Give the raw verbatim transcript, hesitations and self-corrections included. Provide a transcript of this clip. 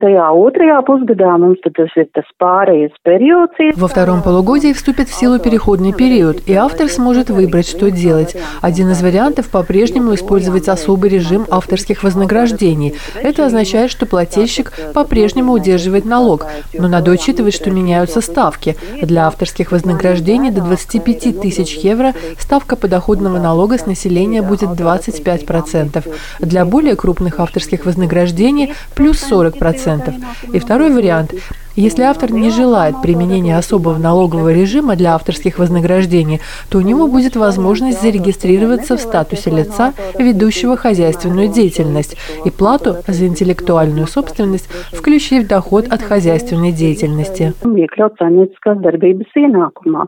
Во втором полугодии вступит в силу переходный период, и автор сможет выбрать, что делать. Один из вариантов – по-прежнему использовать особый режим авторских вознаграждений. Это означает, что плательщик по-прежнему удерживает налог, но надо учитывать, что меняются ставки. Для авторских вознаграждений до двадцати пяти тысяч евро ставка подоходного налога с населения будет двадцать пять процентов. Для более крупных авторских вознаграждений – плюс сорок процентов. И второй вариант. Если автор не желает применения особого налогового режима для авторских вознаграждений, то у него будет возможность зарегистрироваться в статусе лица, ведущего хозяйственную деятельность, и плату за интеллектуальную собственность включить в доход от хозяйственной деятельности.